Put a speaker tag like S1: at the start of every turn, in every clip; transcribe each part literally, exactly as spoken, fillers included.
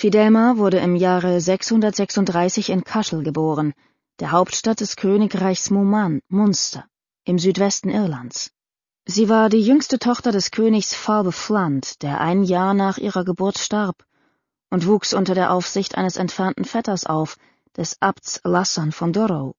S1: Fidelma wurde im Jahre sechshundertsechsunddreißig in Cashel geboren, der Hauptstadt des Königreichs Muman, Munster, im Südwesten Irlands. Sie war die jüngste Tochter des Königs Falbe Fland, der ein Jahr nach ihrer Geburt starb, und wuchs unter der Aufsicht eines entfernten Vetters auf, des Abts Lassan von Durrow.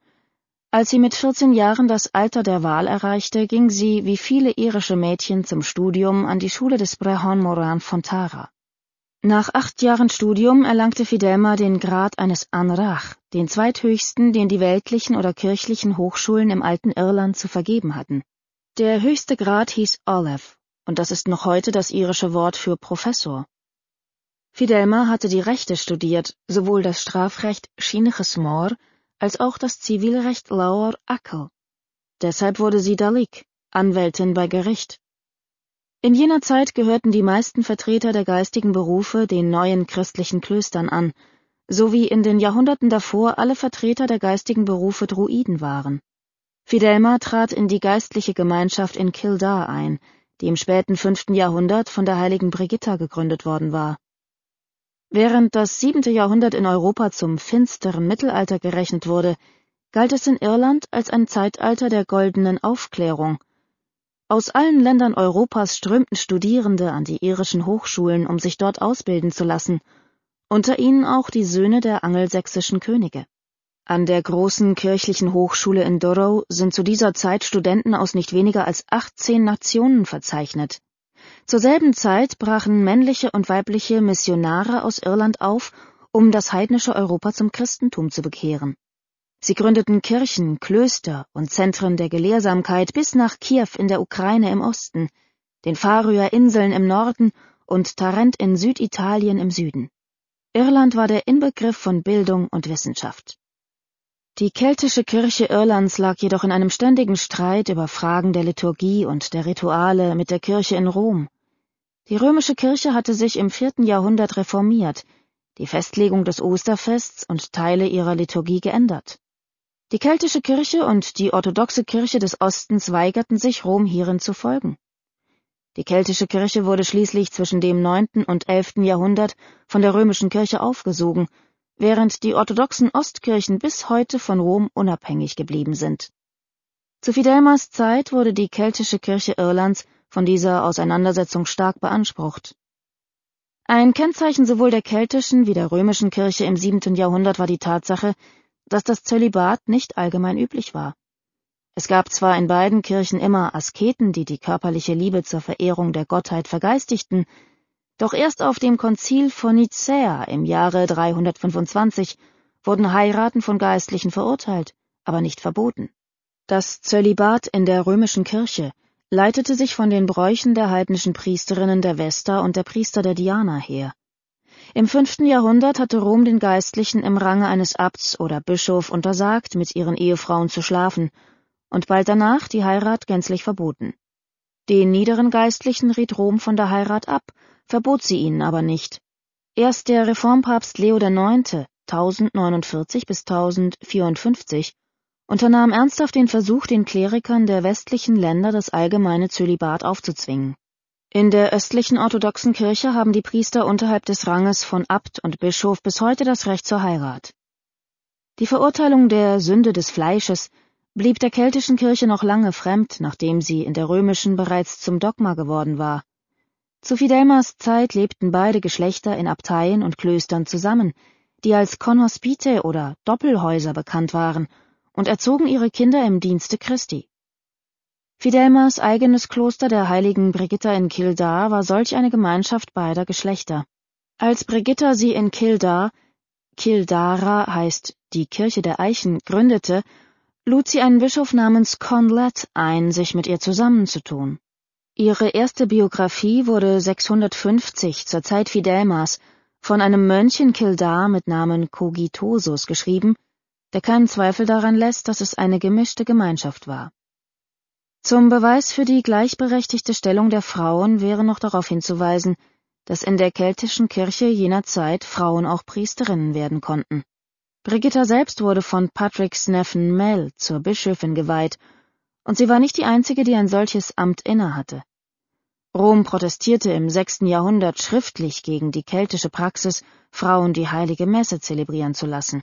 S1: Als sie mit vierzehn Jahren das Alter der Wahl erreichte, ging sie, wie viele irische Mädchen, zum Studium an die Schule des Brehon Moran von Tara. Nach acht Jahren Studium erlangte Fidelma den Grad eines Anrach, den zweithöchsten, den die weltlichen oder kirchlichen Hochschulen im alten Irland zu vergeben hatten. Der höchste Grad hieß Olaf, und das ist noch heute das irische Wort für Professor. Fidelma hatte die Rechte studiert, sowohl das Strafrecht Shinneches Mor als auch das Zivilrecht Laur Akel. Deshalb wurde sie Dalik, Anwältin bei Gericht. In jener Zeit gehörten die meisten Vertreter der geistigen Berufe den neuen christlichen Klöstern an, so wie in den Jahrhunderten davor alle Vertreter der geistigen Berufe Druiden waren. Fidelma trat in die geistliche Gemeinschaft in Kildare ein, die im späten fünften Jahrhundert von der heiligen Brigitta gegründet worden war. Während das siebente Jahrhundert in Europa zum finsteren Mittelalter gerechnet wurde, galt es in Irland als ein Zeitalter der goldenen Aufklärung. Aus allen Ländern Europas strömten Studierende an die irischen Hochschulen, um sich dort ausbilden zu lassen, unter ihnen auch die Söhne der angelsächsischen Könige. An der großen kirchlichen Hochschule in Durrow sind zu dieser Zeit Studenten aus nicht weniger als achtzehn Nationen verzeichnet. Zur selben Zeit brachen männliche und weibliche Missionare aus Irland auf, um das heidnische Europa zum Christentum zu bekehren. Sie gründeten Kirchen, Klöster und Zentren der Gelehrsamkeit bis nach Kiew in der Ukraine im Osten, den Färöer Inseln im Norden und Tarent in Süditalien im Süden. Irland war der Inbegriff von Bildung und Wissenschaft. Die keltische Kirche Irlands lag jedoch in einem ständigen Streit über Fragen der Liturgie und der Rituale mit der Kirche in Rom. Die römische Kirche hatte sich im vierten Jahrhundert reformiert, die Festlegung des Osterfests und Teile ihrer Liturgie geändert. Die keltische Kirche und die orthodoxe Kirche des Ostens weigerten sich, Rom hierin zu folgen. Die keltische Kirche wurde schließlich zwischen dem neunten und elften Jahrhundert von der römischen Kirche aufgesogen, während die orthodoxen Ostkirchen bis heute von Rom unabhängig geblieben sind. Zu Fidelmas Zeit wurde die keltische Kirche Irlands von dieser Auseinandersetzung stark beansprucht. Ein Kennzeichen sowohl der keltischen wie der römischen Kirche im siebten Jahrhundert war die Tatsache, dass das Zölibat nicht allgemein üblich war. Es gab zwar in beiden Kirchen immer Asketen, die die körperliche Liebe zur Verehrung der Gottheit vergeistigten, doch erst auf dem Konzil von Nicäa im Jahre dreihundertfünfundzwanzig wurden Heiraten von Geistlichen verurteilt, aber nicht verboten. Das Zölibat in der römischen Kirche leitete sich von den Bräuchen der heidnischen Priesterinnen der Vesta und der Priester der Diana her. Im fünften Jahrhundert hatte Rom den Geistlichen im Range eines Abts oder Bischof untersagt, mit ihren Ehefrauen zu schlafen, und bald danach die Heirat gänzlich verboten. Den niederen Geistlichen riet Rom von der Heirat ab, verbot sie ihnen aber nicht. Erst der Reformpapst Leo der Neunte, tausendneunundvierzig bis tausendvierundfünfzig, unternahm ernsthaft den Versuch, den Klerikern der westlichen Länder das allgemeine Zölibat aufzuzwingen. In der östlichen orthodoxen Kirche haben die Priester unterhalb des Ranges von Abt und Bischof bis heute das Recht zur Heirat. Die Verurteilung der Sünde des Fleisches blieb der keltischen Kirche noch lange fremd, nachdem sie in der römischen bereits zum Dogma geworden war. Zu Fidelmas Zeit lebten beide Geschlechter in Abteien und Klöstern zusammen, die als Konhospite oder Doppelhäuser bekannt waren, und erzogen ihre Kinder im Dienste Christi. Fidelmas eigenes Kloster der heiligen Brigitta in Kildare war solch eine Gemeinschaft beider Geschlechter. Als Brigitta sie in Kildare, Kildara heißt die Kirche der Eichen, gründete, lud sie einen Bischof namens Conleth ein, sich mit ihr zusammenzutun. Ihre erste Biografie wurde sechshundertfünfzig zur Zeit Fidelmas von einem Mönch in Kildare mit Namen Cogitosus geschrieben, der keinen Zweifel daran lässt, dass es eine gemischte Gemeinschaft war. Zum Beweis für die gleichberechtigte Stellung der Frauen wäre noch darauf hinzuweisen, dass in der keltischen Kirche jener Zeit Frauen auch Priesterinnen werden konnten. Brigitta selbst wurde von Patricks Neffen Mel zur Bischöfin geweiht, und sie war nicht die einzige, die ein solches Amt innehatte. Rom protestierte im sechsten Jahrhundert schriftlich gegen die keltische Praxis, Frauen die heilige Messe zelebrieren zu lassen.